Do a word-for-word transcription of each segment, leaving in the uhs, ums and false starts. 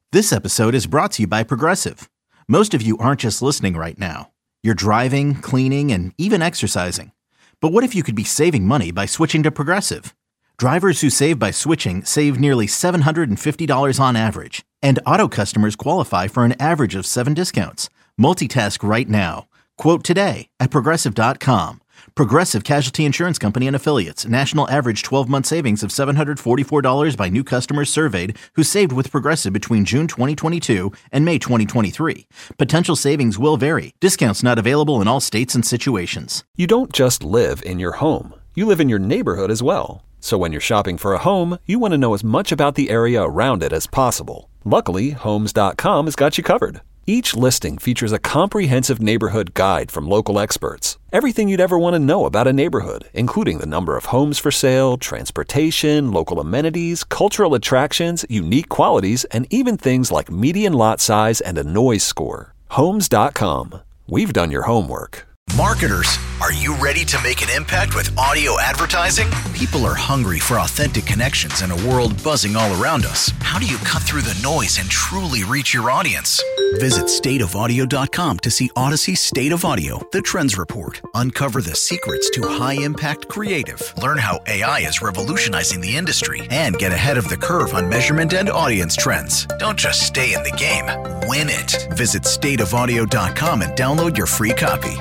This episode is brought to you by Progressive. Most of you aren't just listening right now. You're driving, cleaning, and even exercising. But what if you could be saving money by switching to Progressive? Drivers who save by switching save nearly seven hundred fifty dollars on average. And auto customers qualify for an average of seven discounts. Multitask right now. Quote today at Progressive dot com. Progressive Casualty Insurance Company and Affiliates. National average twelve-month savings of seven hundred forty-four dollars by new customers surveyed who saved with Progressive between June twenty twenty-two and May twenty twenty-three. Potential savings will vary. Discounts not available in all states and situations. You don't just live in your home. You live in your neighborhood as well. So when you're shopping for a home, you want to know as much about the area around it as possible. Luckily, Homes dot com has got you covered. Each listing features a comprehensive neighborhood guide from local experts. Everything you'd ever want to know about a neighborhood, including the number of homes for sale, transportation, local amenities, cultural attractions, unique qualities, and even things like median lot size and a noise score. Homes dot com. We've done your homework. Marketers, are you ready to make an impact with audio advertising? People are hungry for authentic connections in a world buzzing all around us. How do you cut through the noise and truly reach your audience? Visit state of audio dot com to see Odyssey State of Audio, the Trends Report. Uncover the secrets to high-impact creative. Learn how A I is revolutionizing the industry and get ahead of the curve on measurement and audience trends. Don't just stay in the game, win it. Visit state of audio dot com and download your free copy.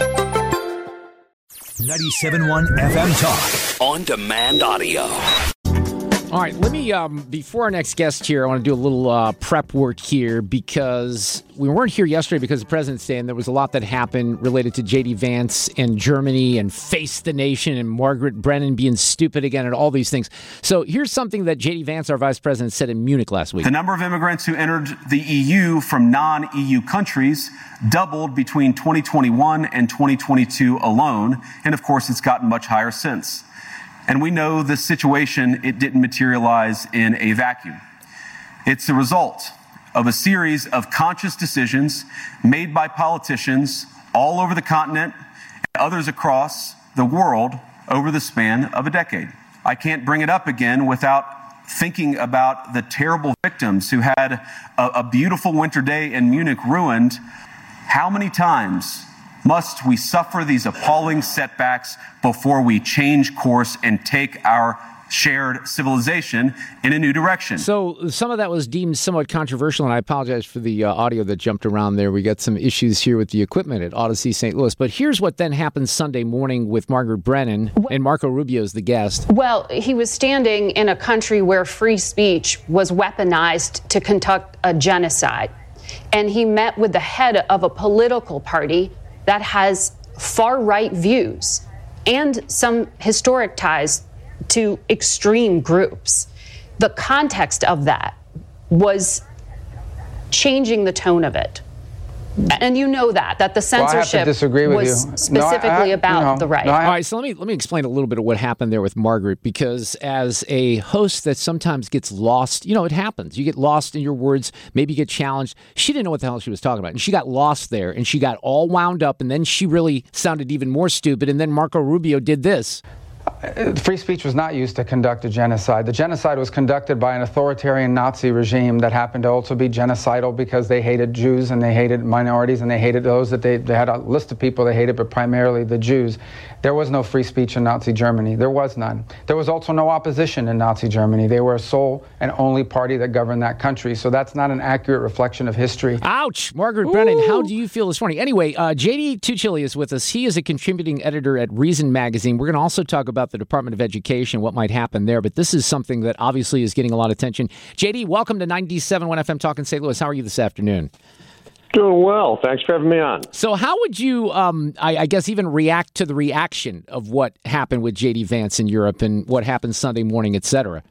ninety-seven point one F M Talk. On demand audio. All right, let me, um, before our next guest here, I want to do a little uh, prep work here because we weren't here yesterday because of President's Day, and there was a lot that happened related to J D Vance and Germany and Face the Nation and Margaret Brennan being stupid again and all these things. So here's something that J D Vance, our vice president, said in Munich last week. The number of immigrants who entered the E U from non-E U countries doubled between twenty twenty-one and twenty twenty-two alone, and of course it's gotten much higher since. And we know this situation, it didn't materialize in a vacuum. It's the result of a series of conscious decisions made by politicians all over the continent and others across the world over the span of a decade. I can't bring it up again without thinking about the terrible victims who had a, a beautiful winter day in Munich ruined. How many times must we suffer these appalling setbacks before we change course and take our shared civilization in a new direction? So some of that was deemed somewhat controversial, and I apologize for the uh, audio that jumped around there. We got some issues here with the equipment at Odyssey Saint Louis. But here's what then happened Sunday morning with Margaret Brennan, and Marco Rubio's the guest. Well, he was standing in a country where free speech was weaponized to conduct a genocide. And he met with the head of a political party that has far-right views and some historic ties to extreme groups. The context of that was changing the tone of it. And you know that, that the censorship well, was you. specifically no, I, I, about no, the right. No, All right, so let me let me explain a little bit of what happened there with Margaret, because as a host that sometimes gets lost, you know, it happens. You get lost in your words, maybe you get challenged. She didn't know what the hell she was talking about, and she got lost there, and she got all wound up, and then she really sounded even more stupid, and then Marco Rubio did this. Free speech was not used to conduct a genocide. The genocide was conducted by an authoritarian Nazi regime that happened to also be genocidal because they hated Jews and they hated minorities and they hated those that they, they had a list of people they hated, but primarily the Jews. There was no free speech in Nazi Germany. There was none. There was also no opposition in Nazi Germany. They were a sole and only party that governed that country. So that's not an accurate reflection of history. Ouch! Margaret Ooh. Brennan, how do you feel this morning? Anyway, uh, J D Tuccilli is with us. He is a contributing editor at Reason Magazine. We're going to also talk about the Department of Education, what might happen there. But this is something that obviously is getting a lot of attention. J D, welcome to ninety-seven point one F M Talk in Saint Louis. How are you this afternoon? Doing well. Thanks for having me on. So how would you, um, I, I guess, even react to the reaction of what happened with J D Vance in Europe and what happened Sunday morning, et cetera?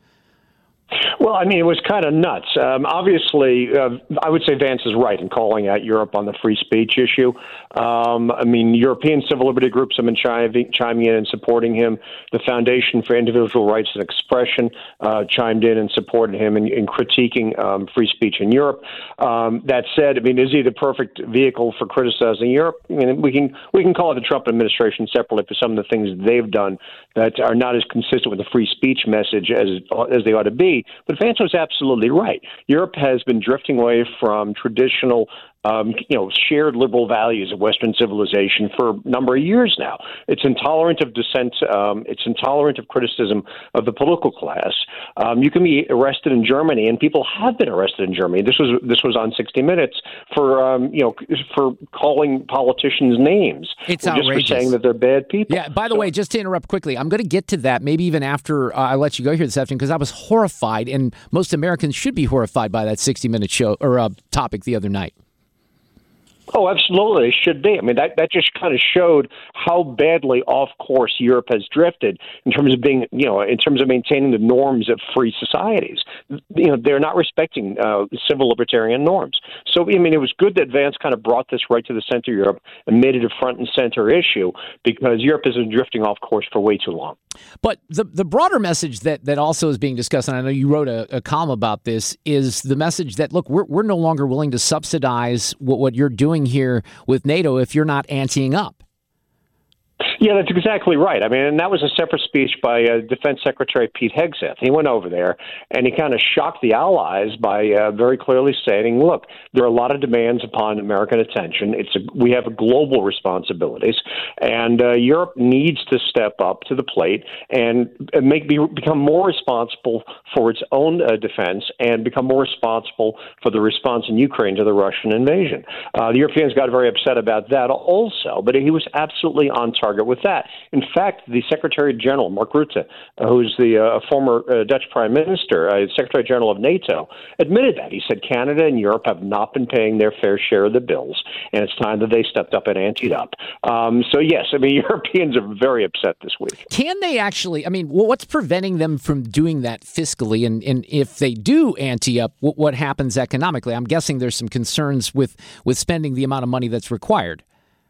Well, I mean, it was kind of nuts. Um, obviously, uh, I would say Vance is right in calling out Europe on the free speech issue. Um, I mean, European civil liberty groups have been chiming, chiming in and supporting him. The Foundation for Individual Rights and Expression uh, chimed in and supported him in, in critiquing um, free speech in Europe. Um, that said, I mean, is he the perfect vehicle for criticizing Europe? I mean, we can we can call it the Trump administration separately for some of the things they've done that are not as consistent with the free speech message as as they ought to be. But Vance was absolutely right. Europe has been drifting away from traditional Um, you know, shared liberal values of Western civilization for a number of years now. It's intolerant of dissent. Um, it's intolerant of criticism of the political class. Um, you can be arrested in Germany, and people have been arrested in Germany. This was this was on sixty minutes for um, you know for calling politicians names. It's or outrageous. Just for saying that they're bad people. Yeah. By the so, way, just to interrupt quickly, I'm going to get to that. Maybe even after uh, I let you go here this afternoon, because I was horrified, and most Americans should be horrified by that sixty minute show or uh, topic the other night. Oh, absolutely. It should be. I mean, that, that just kind of showed how badly off course Europe has drifted in terms of being, you know, in terms of maintaining the norms of free societies. You know, they're not respecting uh, civil libertarian norms. So, I mean, it was good that Vance kind of brought this right to the center of Europe and made it a front and center issue, because Europe has been drifting off course for way too long. But the the broader message that, that also is being discussed, and I know you wrote a, a column about this, is the message that, look, we're we're no longer willing to subsidize what, what you're doing here with NATO if you're not anteing up. Yeah, that's exactly right. I mean, and that was a separate speech by uh, Defense Secretary Pete Hegseth. He went over there and he kind of shocked the allies by uh, very clearly stating, look, there are a lot of demands upon American attention. It's a, we have global responsibilities, and uh, Europe needs to step up to the plate and make be, become more responsible for its own uh, defense and become more responsible for the response in Ukraine to the Russian invasion. Uh, the Europeans got very upset about that also, but he was absolutely on target with that. In fact, the Secretary General, Mark Rutte, uh, who's the uh, former uh, Dutch Prime Minister, uh, Secretary General of NATO, admitted that. He said Canada and Europe have not been paying their fair share of the bills, and it's time that they stepped up and anteed up. Um, so, yes, I mean, Europeans are very upset this week. Can they actually, I mean, what's preventing them from doing that fiscally? And, and if they do ante up, what, what happens economically? I'm guessing there's some concerns with, with spending the amount of money that's required.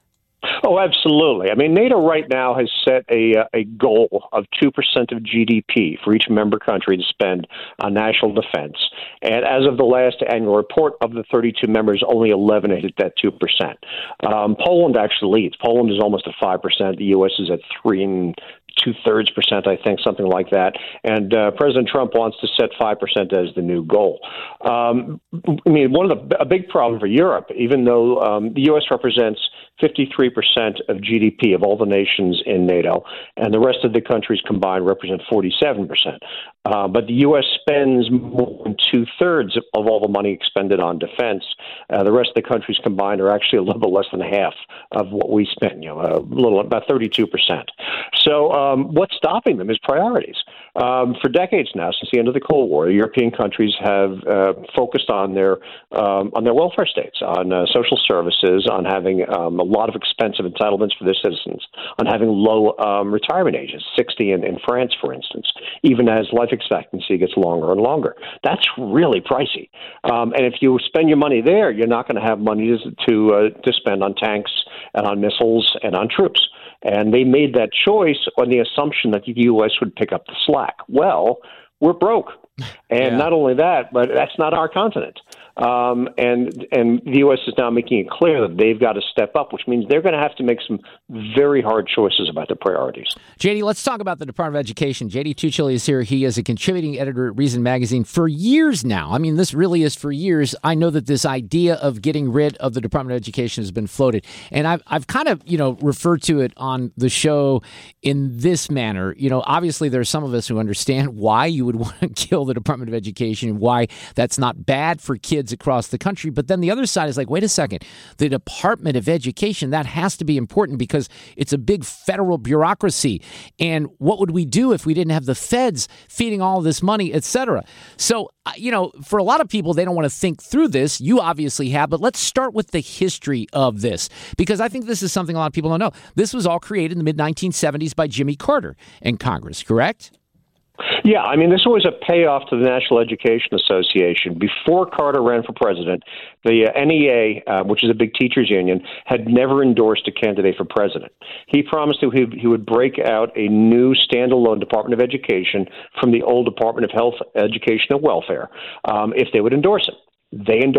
Oh, absolutely. I mean, NATO right now has set a a goal of two percent of G D P for each member country to spend on national defense. And as of the last annual report, of the thirty-two members, only eleven hit that two percent. Um, Poland actually leads. Poland is almost at five percent. The U S is at three and two-thirds percent, I think, something like that. And uh, President Trump wants to set five percent as the new goal. Um, I mean, one of the a big problem for Europe, even though um, the U S represents fifty-three percent of G D P of all the nations in NATO, and the rest of the countries combined represent forty-seven percent. Uh, but the U S spends more than two-thirds of all the money expended on defense. Uh, the rest of the countries combined are actually a little bit less than half of what we spend, you know, a little, about thirty-two percent. So um, what's stopping them is priorities. Um, for decades now, since the end of the Cold War, European countries have uh, focused on their um, on their welfare states, on uh, social services, on having um, a lot of expensive entitlements for their citizens, on having low um, retirement ages, sixty in, in France, for instance, even as life expectancy gets longer and longer. That's really pricey. Um, and if you spend your money there, you're not going to have money to to, uh, to spend on tanks and on missiles and on troops. And they made that choice on the assumption that the U S would pick up the slack. Well, we're broke. And yeah. Not only that, but that's not our continent. Um, and and the U S is now making it clear that they've got to step up, which means they're going to have to make some very hard choices about their priorities. J D, let's talk about the Department of Education. J D Tuccille is here. He is a contributing editor at Reason Magazine for years now. I mean, this really is for years. I know that this idea of getting rid of the Department of Education has been floated. And I've, I've kind of, you know, referred to it on the show in this manner. You know, obviously there are some of us who understand why you would want to kill the Department of Education and why that's not bad for kids across the country. But then the other side is like, wait a second, the Department of Education, that has to be important because it's a big federal bureaucracy. And what would we do if we didn't have the feds feeding all of this money, et cetera? So, you know, for a lot of people, they don't want to think through this. You obviously have, but let's start with the history of this, because I think this is something a lot of people don't know. This was all created in the mid nineteen seventies by Jimmy Carter and Congress, correct? Yeah, I mean, this was a payoff to the National Education Association. Before Carter ran for president, the uh, N E A, uh, which is a big teachers union, had never endorsed a candidate for president. He promised that he, he would break out a new standalone Department of Education from the old Department of Health, Education, and Welfare um, if they would endorse him. They endorsed him.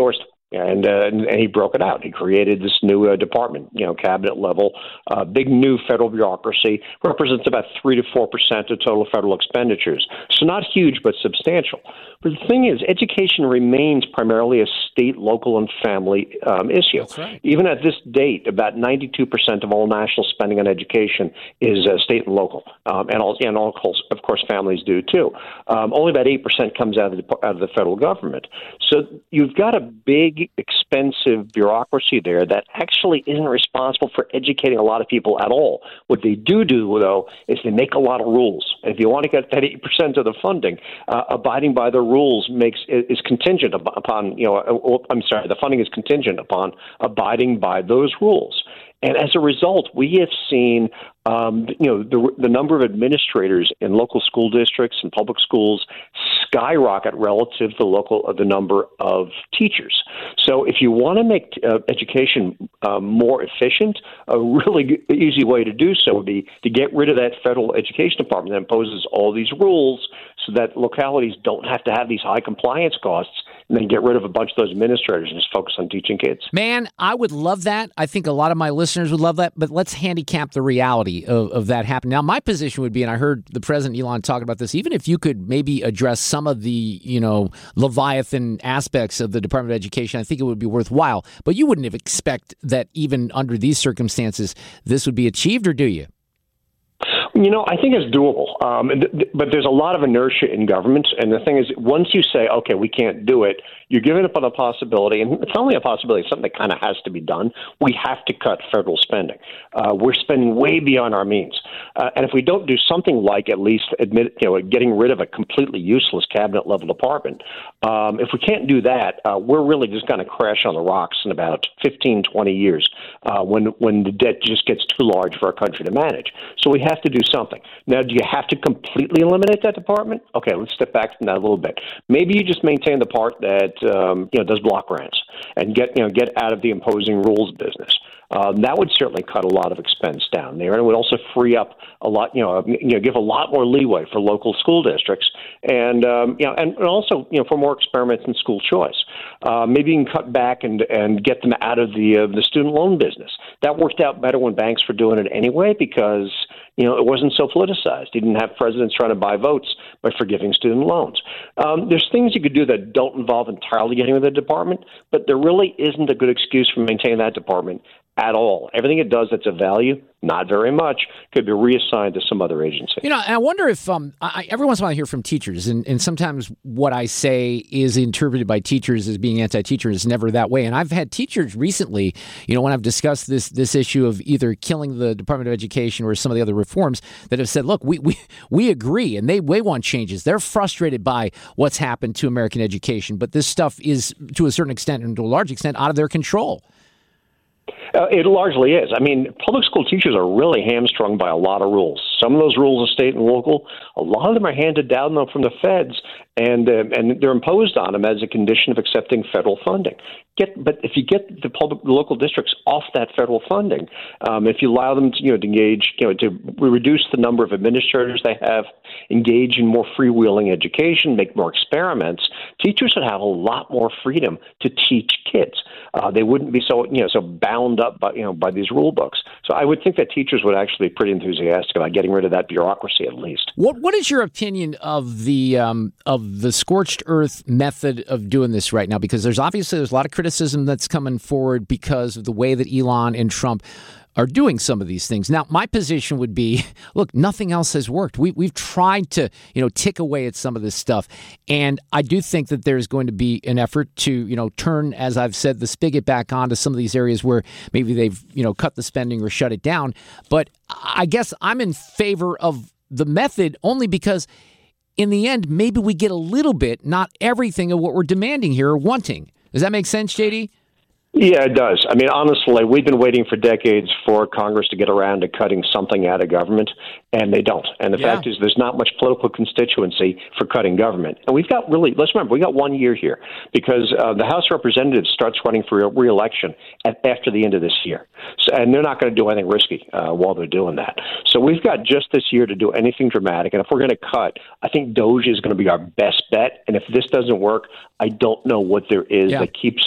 And, uh, and and he broke it out. He created this new uh, department, you know, cabinet level, uh, big new federal bureaucracy, represents about three to four percent of total federal expenditures. So not huge, but substantial. But the thing is, education remains primarily a state, local, and family um, issue. That's right. Even at this date, about ninety-two percent of all national spending on education is uh, state and local, um, and, all, and all, of course, families do too. Um, only about eight percent comes out of the out of the federal government. So you've got a big, expensive bureaucracy there that actually isn't responsible for educating a lot of people at all. What they do do, though, is they make a lot of rules. And if you want to get that eight percent of the funding, uh, abiding by the rules makes is contingent upon, you know, I'm sorry, the funding is contingent upon abiding by those rules. And as a result, we have seen, um, you know, the, the number of administrators in local school districts and public schools skyrocket relative to the local uh, the number of teachers. So, if you want to make uh, education uh, more efficient, a really easy way to do so would be to get rid of that federal education department that imposes all these rules, so that localities don't have to have these high compliance costs, and then get rid of a bunch of those administrators and just focus on teaching kids. Man, I would love that. I think a lot of my listeners would love that, but let's handicap the reality of, of that happening. Now, my position would be, and I heard the President Elon talking about this, even if you could maybe address some of the, you know, Leviathan aspects of the Department of Education, I think it would be worthwhile. But you wouldn't have expect that even under these circumstances, this would be achieved, or do you? You know, I think it's doable, um, th- th- but there's a lot of inertia in government. And the thing is, once you say, okay, we can't do it, you're giving up on a possibility. And it's only a possibility, it's something that kind of has to be done. We have to cut federal spending. Uh, we're spending way beyond our means. Uh, and if we don't do something like at least admit, you know, getting rid of a completely useless cabinet level department, um, if we can't do that, uh, we're really just going to crash on the rocks in about fifteen, twenty years uh, when, when the debt just gets too large for our country to manage. So we have to do something. Now, do you have to completely eliminate that department? Okay, let's step back from that a little bit. Maybe you just maintain the part that um, you know does block grants and get you know get out of the imposing rules business. Um, that would certainly cut a lot of expense down there, and it would also free up a lot, you know, you know, give a lot more leeway for local school districts, and um, you know, and also, you know, for more experiments in school choice. Uh, maybe you can cut back and and get them out of the uh, the student loan business. That worked out better when banks were doing it anyway, because you know it wasn't so politicized. You didn't have presidents trying to buy votes by forgiving student loans. Um, there's things you could do that don't involve entirely getting rid of the department, but there really isn't a good excuse for maintaining that department at all. Everything it does that's of value, not very much, could be reassigned to some other agency. You know, and I wonder if um, I, every once in a while I hear from teachers, and, and sometimes what I say is interpreted by teachers as being anti-teacher. Is never that way. And I've had teachers recently, you know, when I've discussed this this issue of either killing the Department of Education or some of the other reforms, that have said, look, we we, we agree, and they, they want changes. They're frustrated by what's happened to American education, but this stuff is, to a certain extent and to a large extent, out of their control. Uh, it largely is. I mean, public school teachers are really hamstrung by a lot of rules. Some of those rules are state and local. A lot of them are handed down though from the feds, and uh, and they're imposed on them as a condition of accepting federal funding. Get, but if you get the public, the local districts off that federal funding, um, if you allow them to, you know, to engage, you know, to reduce the number of administrators they have, engage in more freewheeling education, make more experiments, teachers would have a lot more freedom to teach kids. Uh, they wouldn't be so, you know, so bound up by, you know, by these rule books. So I would think that teachers would actually be pretty enthusiastic about getting rid of that bureaucracy at least. What What is your opinion of the um, of the scorched earth method of doing this right now? Because there's obviously there's a lot of criticism that's coming forward because of the way that Elon and Trump are doing some of these things. Now, my position would be, look, nothing else has worked. We, we've tried to, you know, tick away at some of this stuff. And I do think that there's going to be an effort to, you know, turn, as I've said, the spigot back on to some of these areas where maybe they've, you know, cut the spending or shut it down. But I guess I'm in favor of the method only because in the end, maybe we get a little bit, not everything of what we're demanding here or wanting. Does that make sense, J D? Yeah, it does. I mean, honestly, we've been waiting for decades for Congress to get around to cutting something out of government, and they don't. And the yeah. fact is there's not much political constituency for cutting government. And we've got really, let's remember, we got one year here because uh, the House of Representatives starts running for re-election at, after the end of this year. So, and they're not going to do anything risky uh, while they're doing that. So we've got just this year to do anything dramatic. And if we're going to cut, I think DOGE is going to be our best bet. And if this doesn't work, I don't know what there is yeah. that keeps us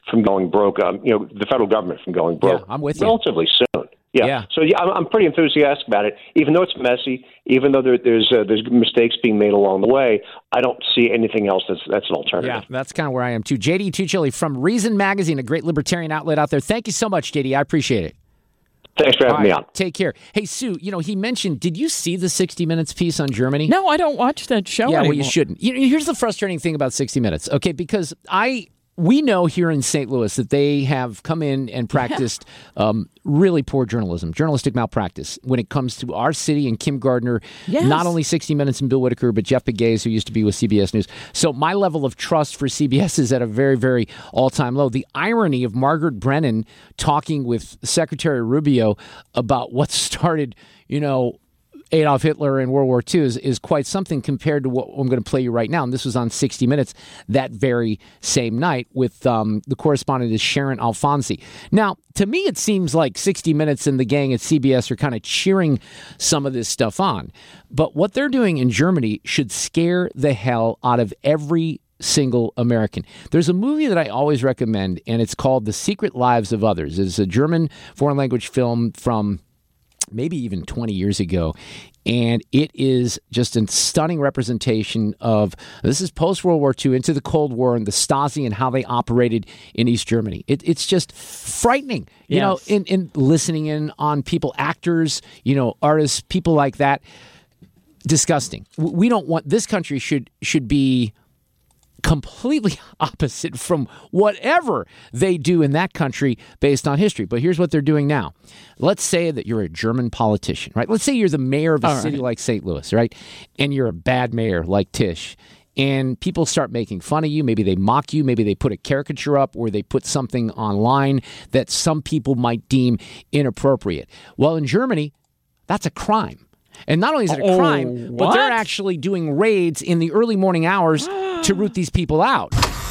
from going broke. Um, you know, the federal government from going broke. Yeah, I'm with you. Relatively soon. Yeah. yeah. So yeah, I'm, I'm pretty enthusiastic about it. Even though it's messy, even though there, there's uh, there's mistakes being made along the way, I don't see anything else that's that's an alternative. Yeah, that's kind of where I am too. J D Tuccille from Reason Magazine, a great libertarian outlet out there. Thank you so much, J D. I appreciate it. Thanks for having right, me on. Take care. Hey, Sue, you know, he mentioned, did you see the sixty minutes piece on Germany? No, I don't watch that show Yeah, anymore. well, you shouldn't. You know, here's the frustrating thing about sixty minutes, okay? Because I... We know here in Saint Louis that they have come in and practiced um, really poor journalism, journalistic malpractice when it comes to our city and Kim Gardner, yes. not only sixty minutes and Bill Whitaker, but Jeff Pegues, who used to be with C B S News. So my level of trust for C B S is at a very, very all-time low. The irony of Margaret Brennan talking with Secretary Rubio about what started, you know, Adolf Hitler in World War Two is, is quite something compared to what I'm going to play you right now. And this was on sixty minutes that very same night with um, the correspondent is Sharon Alfonsi. Now, to me, it seems like sixty minutes and the gang at C B S are kind of cheering some of this stuff on. But what they're doing in Germany should scare the hell out of every single American. There's a movie that I always recommend, and it's called The Secret Lives of Others. It's a German foreign language film from maybe even twenty years ago. And it is just a stunning representation of, this is post-World War Two, into the Cold War and the Stasi and how they operated in East Germany. It, it's just frightening, you yes. know, in, in listening in on people, actors, you know, artists, people like that. Disgusting. We don't want, this country should should be completely opposite from whatever they do in that country based on history. But here's what they're doing now. Let's say that you're a German politician, right? Let's say you're the mayor of a All city right. like Saint Louis, right? And you're a bad mayor like Tisch. And people start making fun of you. Maybe they mock you. Maybe they put a caricature up or they put something online that some people might deem inappropriate. Well, in Germany, that's a crime. And not only is it a Oh, crime, but what? they're actually doing raids in the early morning hours to root these people out.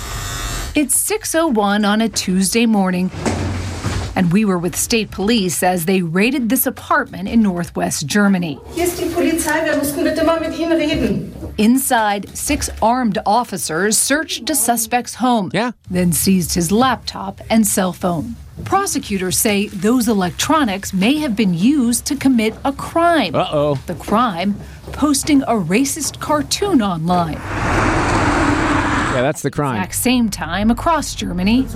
It's six oh one on a Tuesday morning, and we were with state police as they raided this apartment in northwest Germany. Hier ist die Polizei, wir müssen bitte mal mit Ihnen reden. Inside, six armed officers searched a suspect's home, yeah. then seized his laptop and cell phone. Prosecutors say those electronics may have been used to commit a crime. Uh-oh. The crime, posting a racist cartoon online. Yeah, that's the crime. At the same time, across Germany,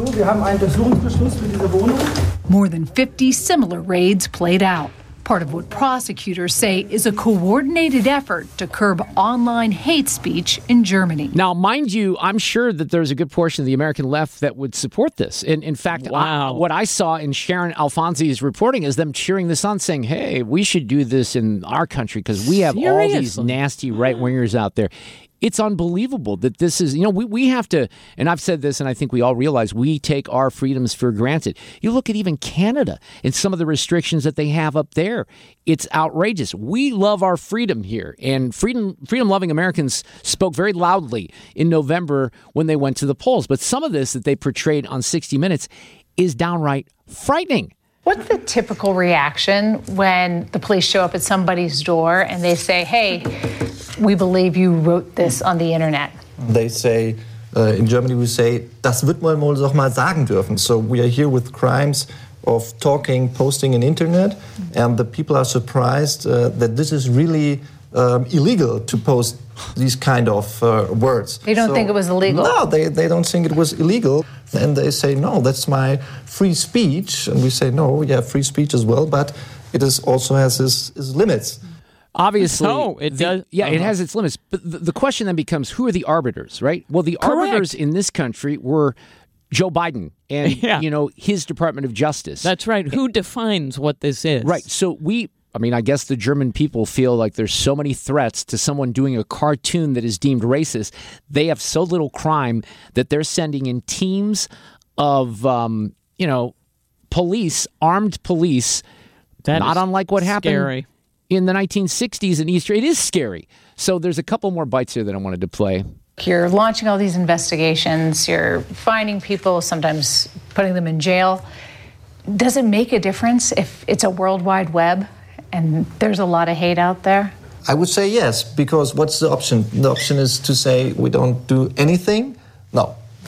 more than fifty similar raids played out. Part of what prosecutors say is a coordinated effort to curb online hate speech in Germany. Now, mind you, I'm sure that there's a good portion of the American left that would support this. And in fact, wow. I, what I saw in Sharon Alfonsi's reporting is them cheering this on, saying, hey, we should do this in our country because we have Seriously? all these nasty right-wingers out there. It's unbelievable that this is, you know, we, we have to, and I've said this, and I think we all realize we take our freedoms for granted. You look at even Canada and some of the restrictions that they have up there. It's outrageous. We love our freedom here, and freedom, freedom-loving Americans spoke very loudly in November when they went to the polls. But some of this that they portrayed on sixty minutes is downright frightening. What's the typical reaction when the police show up at somebody's door and they say, hey, we believe you wrote this on the internet? They say, uh, in Germany we say, das wird man wohl doch mal sagen dürfen. So we are here with crimes of talking, posting on internet, and the people are surprised uh, that this is really um, illegal to post these kind of uh, words. They don't so, think it was illegal? No, they, they don't think it was illegal. And they say, no, that's my free speech. And we say, no, yeah, free speech as well, but it is also has its, its limits. Obviously, no, it the, does. Yeah, uh-huh. it has its limits. But the, the question then becomes, who are the arbiters, right? Well, the Correct. arbiters in this country were Joe Biden and, yeah. you know, his Department of Justice. That's right. Who defines what this is? Right. So we, I mean, I guess the German people feel like there's so many threats to someone doing a cartoon that is deemed racist. They have so little crime that they're sending in teams of, um, you know, police, armed police, That not is unlike what happened scary. in the nineteen sixties in East. It is scary. So there's a couple more bites here that I wanted to play. You're launching all these investigations, you're finding people, sometimes putting them in jail. Does it make a difference if it's a World Wide Web and there's a lot of hate out there? I would say yes, because what's the option? The option is to say we don't do anything? No.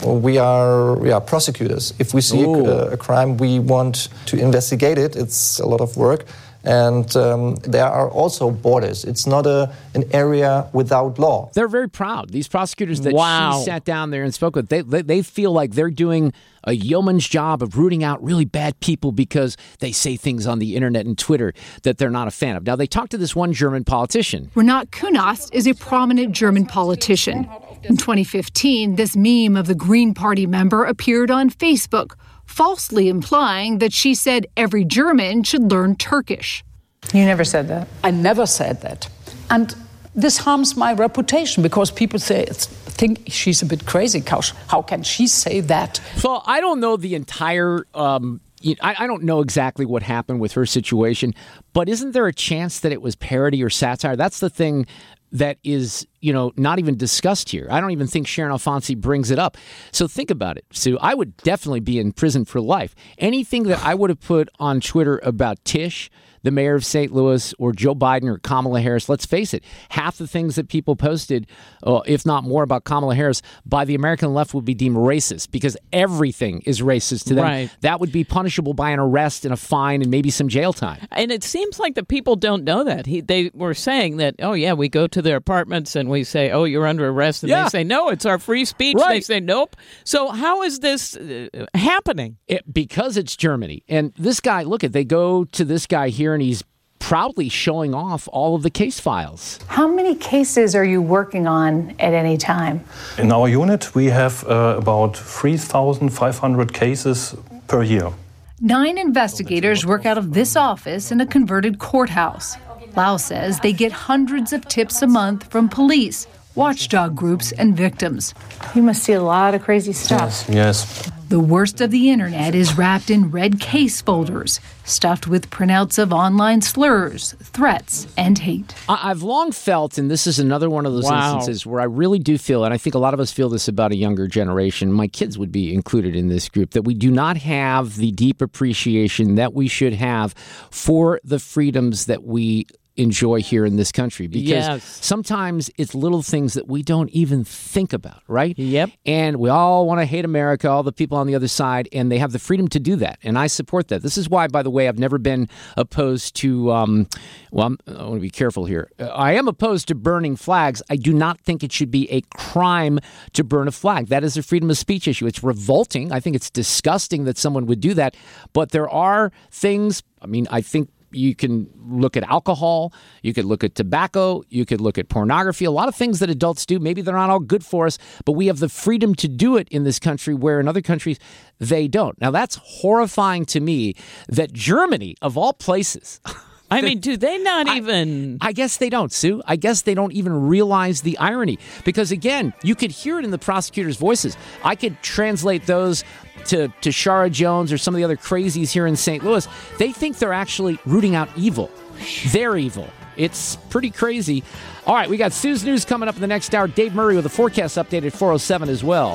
we are we are prosecutors. If we see a, a crime, we want to investigate it. It's a lot of work. And um, there are also borders. It's not a an area without law. They're very proud. These prosecutors that Wow. she sat down there and spoke with, they, they they feel like they're doing a yeoman's job of rooting out really bad people because they say things on the internet and Twitter that they're not a fan of. Now, they talked to this one German politician. Renat Künast is a prominent German politician. In twenty fifteen, this meme of the Green Party member appeared on Facebook, falsely implying that she said every German should learn Turkish. You never said that. I never said that. And this harms my reputation because people say, think she's a bit crazy. How, how can she say that? So I don't know the entire, um, you know, I, I don't know exactly what happened with her situation, but isn't there a chance that it was parody or satire? That's the thing that is, you know, not even discussed here. I don't even think Sharon Alfonsi brings it up. So think about it, Sue. I would definitely be in prison for life. Anything that I would have put on Twitter about Tish, the mayor of Saint Louis, or Joe Biden or Kamala Harris, let's face it, half the things that people posted, uh, if not more, about Kamala Harris by the American left would be deemed racist because everything is racist to them. Right. That would be punishable by an arrest and a fine and maybe some jail time. And it seems like the people don't know that. He, they were saying that, oh, yeah, we go to their apartments and we say, oh, you're under arrest. And Yeah. they say, no, it's our free speech. Right. They say, nope. So how is this uh, happening? It, because it's Germany. And this guy, look at, they go to this guy here and he's proudly showing off all of the case files. How many cases are you working on at any time? In our unit, we have uh, about three thousand five hundred cases per year. Nine investigators work out of this office in a converted courthouse. Lau says they get hundreds of tips a month from police, watchdog groups, and victims. You must see a lot of crazy stuff. Yes. The worst of the internet is wrapped in red case folders, stuffed with printouts of online slurs, threats, and hate. I- I've long felt, and this is another one of those Wow. instances where I really do feel, and I think a lot of us feel this about a younger generation, my kids would be included in this group, that we do not have the deep appreciation that we should have for the freedoms that we enjoy here in this country, because Yes. sometimes it's little things that we don't even think about, right? Yep. And we all want to hate America, all the people on the other side, and they have the freedom to do that. And I support that. This is why, by the way, I've never been opposed to, um, well, I'm, I want to be careful here. Uh, I am opposed to burning flags. I do not think it should be a crime to burn a flag. That is a freedom of speech issue. It's revolting. I think it's disgusting that someone would do that. But there are things, I mean, I think you can look at alcohol, you could look at tobacco, you could look at pornography, a lot of things that adults do. Maybe they're not all good for us, but we have the freedom to do it in this country where in other countries they don't. Now, that's horrifying to me that Germany, of all places... I mean, do they not I, even... I guess they don't, Sue. I guess they don't even realize the irony. Because, again, you could hear it in the prosecutors' voices. I could translate those to, to Shara Jones or some of the other crazies here in Saint Louis. They think they're actually rooting out evil. They're evil. It's pretty crazy. All right, we got Sue's News coming up in the next hour. Dave Murray with a forecast update at four oh seven as well.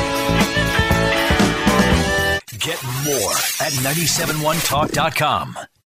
Get more at nine seven one talk dot com.